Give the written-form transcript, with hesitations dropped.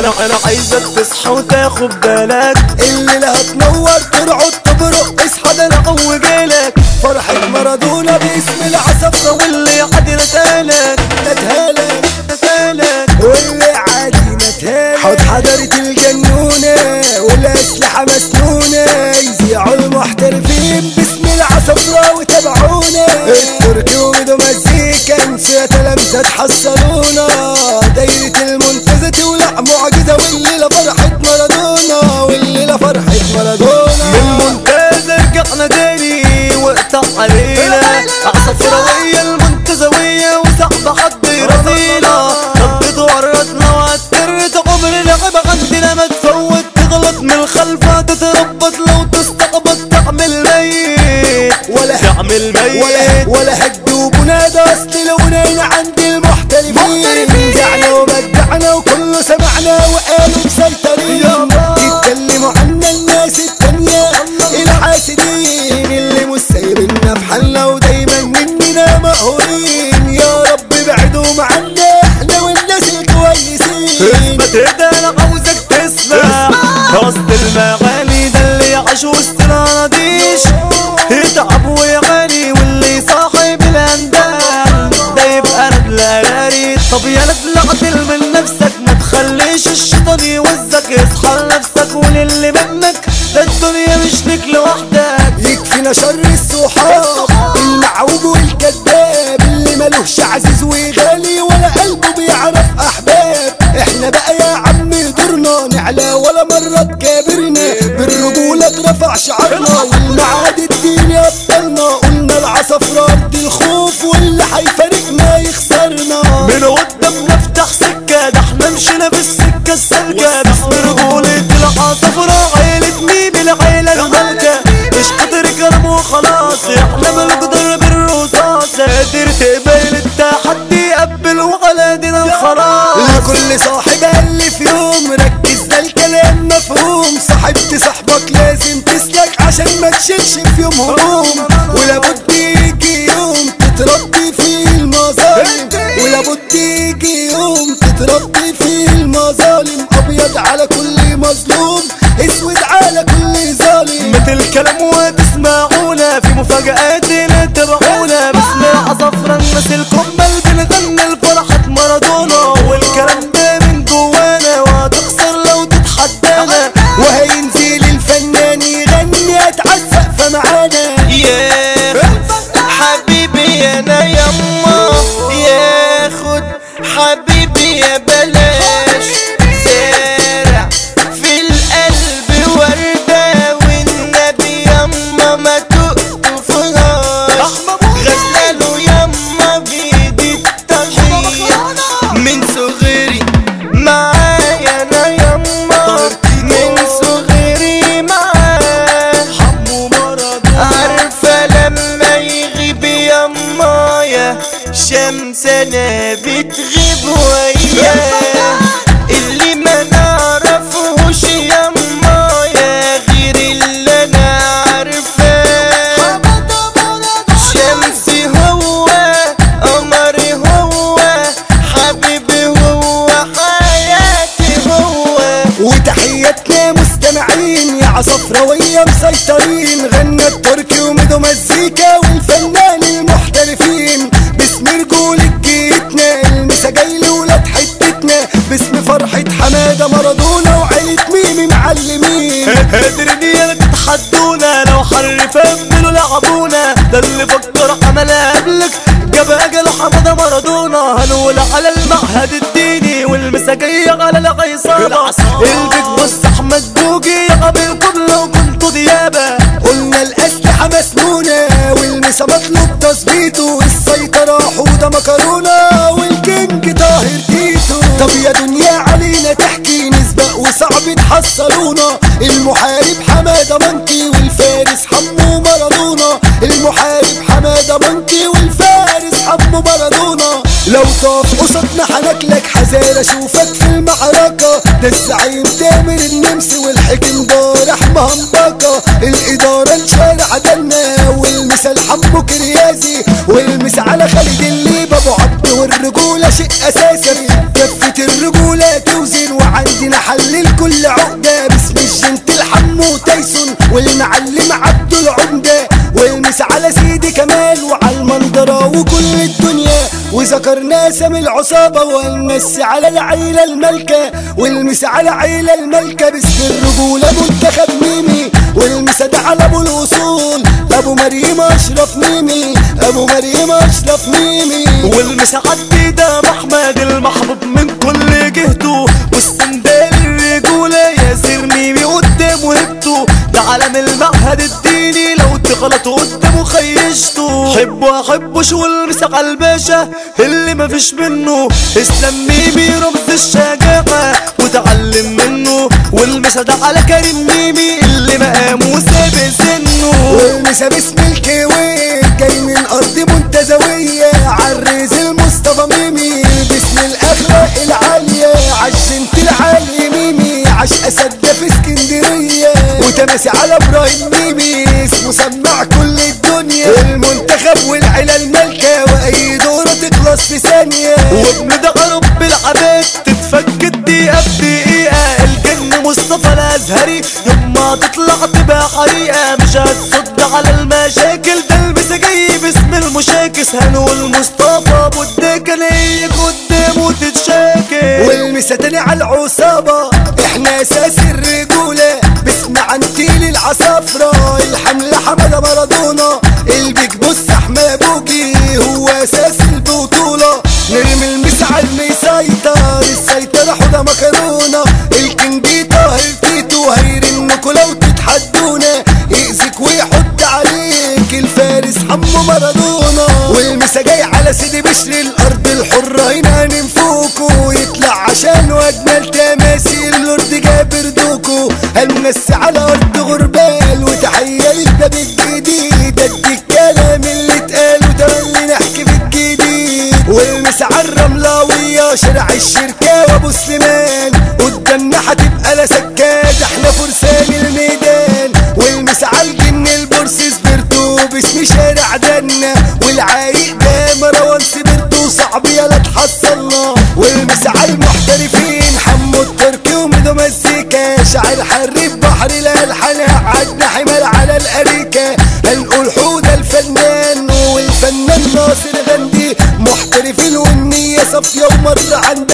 انا عايزك تصحى وتاخد بالك، الليلة هتنور ترعد تبرق، اصحى ده انا عوجالك. فرحة مارادونا باسم العصفرة، واللي عادي نتالك واللي عادي نتهالك. حط حضرة الجنونة والأسلحة مسنونة، يذيعوا المحترفين باسم العصفرة وتابعونا. التركي وميدو مزيكا انسوا يا تلامذة تحصلونا. دايرة المنتزه تولع معجزة، والليلة فرحة مارادونا، والليلة فرحة مارادونا. من المنتزه رجعنا تاني وقطع علينا، عصفراوية المنتزوية وصعب حد يرضينا. ردت وردنا وعترت عمر لعب عندنا، ما تفوت تغلط من الخلفة تتربط، لو تستقبط تعمل ميت ولا هد وبنادى. اصل لو ناينا عند المحترفين دعنا وبدعنا وكله سمعنا وقالوا مسيطرين. يتكلموا عنا الناس التانية الحاسدين، اللي مش سايبنا في حالنا ودايما مننا مقهورين. يا رب بعدهم عنا احنا والناس الكويسين. اثبت ده انا عاوزك تسمع وسط المغاني، ده اللي يعيش وسط العناديش يتعب ويغني، واللي صاحب الاندال ده يبقى ندل غريب. طب يا ندل عدل من نفسك، ما تخليش الشيطان يوزك. اصحى لنفسك وللي منك، ده الدنيا مش ليك لوحدك. يكفينا شر الصحاب المعوج والكذاب، اللي ملوش عزيز وغالي ولا قلبه بيعرف احباب. احنا بقى يا عم دورنا نعلى ولا مرة تكابرنا، بالرجولة اترفع شعارنا والمعاد الدين يبطلنا. قلنا العصفرة ارض الخوف، واللي هيفارقنا يخسرنا. من قدام نفتح سكة، ده احنا مشينا بالسكة السالكة. باسم رجولة العصفرة عيلة ميم العيلة المالكة، مش قدر كلام وخلاص، احنا بنقدر بالرصاص. قادر تقبل التحدي قبل وعلى دينا الخلاص. لكل صاحب قال في يوم ركز ده الكلام مفهوم. صاحبت صاحبك لازم تسلك عشان ما تشيلش في يوم هموم، ولابد يجي يوم تتربي فيه المظالم، ولابد يجي يوم تتربي فيه المظالم. ابيض على كل مظلوم، اسود على كل ظالم. مثل الكلام وتسمعونا في مفاجآت لا تبعونا. باسم العصفرة الناس الكمل بنغني لفرحة مارادونا، والكلام ده من جوانا وهتخسر لو تتحدانا. وهينزل الفنان يغني اتعسق فمعانا. ياخد حبيبي انا يما، ياخد حبيبي يا بلاش، زارع في القلب وردة والنبي يما ما تقطفهاش. غزاله يما بيدي التحية من صغري معايا انا يما، من صغري معاه حمو مارادونا. عارفة لما يغيب يما يا شمس انا بتغيب وياه، اللي ما نعرفهوش يما يا غير اللي انا عارفاه. شمسي هو قمري هو حبيبي هو حياتي هو. وتحياتنا مستمعين يا عصفراوية مسيطرين، غنى التركي وميدو مزيكا والفنان المحترفين. باسم رجولة جيتنا المسا جاي لولاد حتتنا، باسم فرحة حمادة مارادونا وعيلة ميمي معلمين. قادرين يا تتحدونا، لو حرف امنوا لعبونا. ده اللي فكر عملها قبلك جاب اجل حمادة مارادونا. هنقول على المعهد الديني والمسا جاية على العصابة. البيت بص احمد بوجي قابلكم لو كنتوا ديابة. قلنا الاسلحة مسنونة والمسا مطلوب تظبيطه، السيطرة حوضة مكرونة والكينج طاهر تيتو. طب يا دنيا علينا تحكي نسبق وصعب تحصلونا. المحارب حمادة منكي والفارس حمو مارادونا، المحارب حمادة منكي والفارس حمو مارادونا. لو طاف قصدنا حناكلك حذار اشوفك في المعركة. ده الزعيم تامر النمسي والحكم دارح مهمبكة. الإدارة الشارع دنا والمثال حمو كريازي، والمس على خالد الليبة ابو عبد. والرجولة شيء أساسي، كفة الرجولة توزن وعند ايدينا حلل كل عقدة باسم الجنتل حمو تايسون والمعلم عبد العمدة والمس على سيدي كمال وعلى المنظرة وكل الدنيا وذكرنا سم العصابة والمس على العيلة الملكة والمس على عيلة الملكة باسم الرجولة منتخب ميمي والمس ده على ابو الاصول ابو مريم اشرف ميمي ابو مريم اشرف ميمي والمس عدي ده محمد المحبوب من كل جهته والسندال الرجولة ياسر ميمي قدام وهبته ده علم المعهد الديني لو تغلطوا قدامه خيشته حبه احبوش والمس على الباشا اللي مفيش منه اسلام ميمي رمز الشجاعة وتعلم منه والمس ده على كريم ميمي اللي مقامه سابق سنه والمس باسم الكويت جاي من ارض منتزوية عالريز المصطفى ميمي باسم الاخلاق العالية عالجنت العالي ميمي عاش اسد في اسكندرية وتماسي على ابراهيم ميمي اسمه سمع كل الدنيا المنتخب والعيلة الملكة واي دورة تخلص في ثانية وابن ده رب العباد تتفك الدقيقة بدقيقة الجن مصطفى الازهري يوم ما تطلع تبقى حقيقة مش هتصد على المشاكل ده المسا جاي باسم المشاكس هنقول مصطفى ابو الدكة ليك قدامه تتشاكل والمسا تاني على العصابة احنا اساس الرجولة باسم عنتيل العصافرة الحملة حمادة مارادونا البيج بص احمد بوجي هو اساس البطولة نرمي المسا على المسيطر السيطرة حوضة مكرونة الكينج طاهر تيتو هيرنكوا لو تتحدونا يأذيك ويحط عليك الفارس حمو مارادونا والمسا جاي على سيدي بشر الارض الحرة هنا ننفوكوا يطلع عشان اجمل تماثيل اللورد جابر دوكو هنمسي على ارض غربال وتحية للباب الجديد ادي الكلام اللي اتقال وتولي نحكي في الجديد والمسا على الرملاوية شارع الشركة وابو سليمان قدامنا هتبقى لا سكات احنا فرسان الميدان والمسا على الجن البورس سبرتو باسم شارع دنا والعايق ده مروان سبرتو صعب يلا تحصلنا والمسا على المحترفين حمو التركي وميدو مزيكا شاعر حريف بحر الالحان عدنا حمال على الاريكة هنقول حودة الفنان والفنان ناصر غندي محترفين والنية صافية ومرة عند